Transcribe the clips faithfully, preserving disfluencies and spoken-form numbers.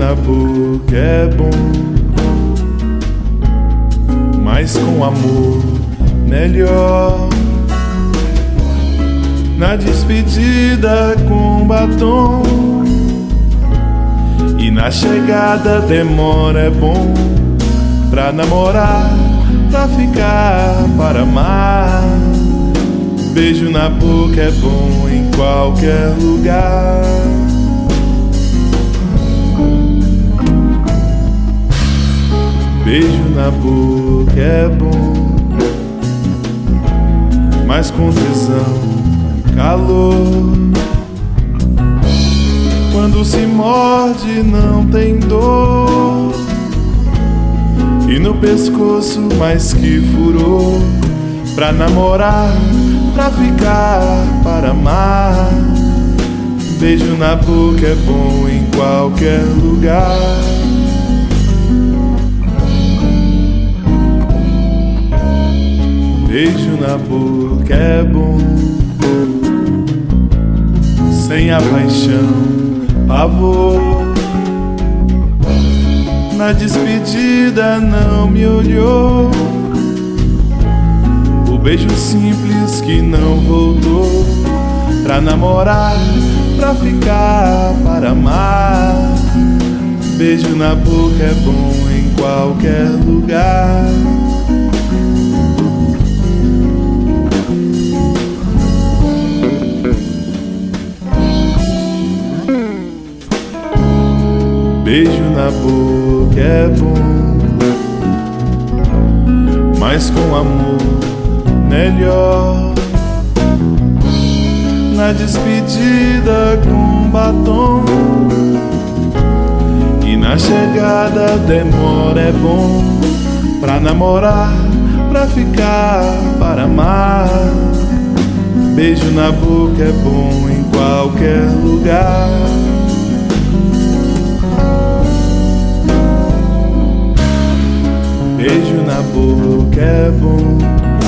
na boca é bom, mas com amor melhor. Na despedida com batom, e na chegada demora é bom. Pra namorar, pra ficar, para amar. Beijo na boca é bom em qualquer lugar. Beijo na boca é bom, mas com tesão, calor. Quando se morde não tem dor, e no pescoço mais que furor. Pra namorar, pra ficar, para amar. Beijo na boca é bom em qualquer lugar. Beijo na boca é bom, sem a paixão, pavor. Na despedida não me olhou, o beijo simples que não voltou. Pra namorar, pra ficar, para amar. Beijo na boca é bom em qualquer lugar. Beijo na boca é bom, mas com amor melhor. Na despedida com batom, e na chegada demora é bom. Pra namorar, pra ficar, para amar. Beijo na boca é bom em qualquer lugar. Beijo na boca é bom,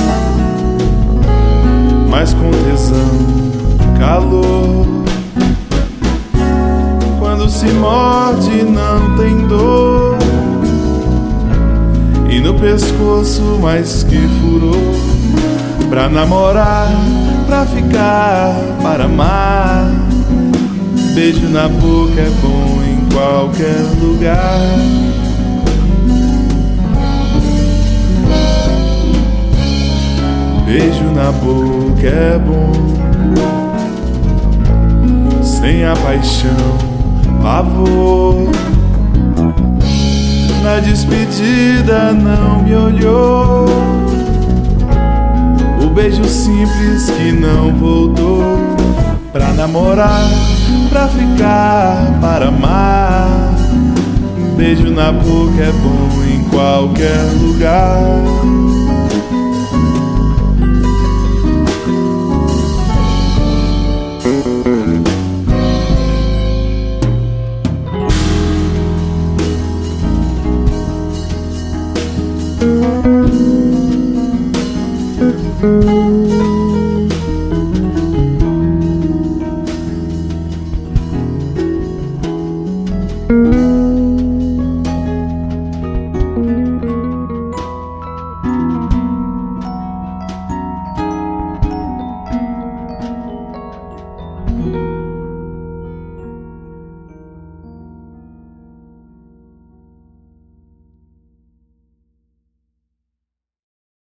mas com tesão, calor. Quando se morde não tem dor, e no pescoço mais que furor. Pra namorar, pra ficar, para amar. Beijo na boca é bom em qualquer lugar. Beijo na boca é bom, sem a paixão, pavor. Na despedida não me olhou, o beijo simples que não voltou. Pra namorar, pra ficar, para amar. Beijo na boca é bom em qualquer lugar.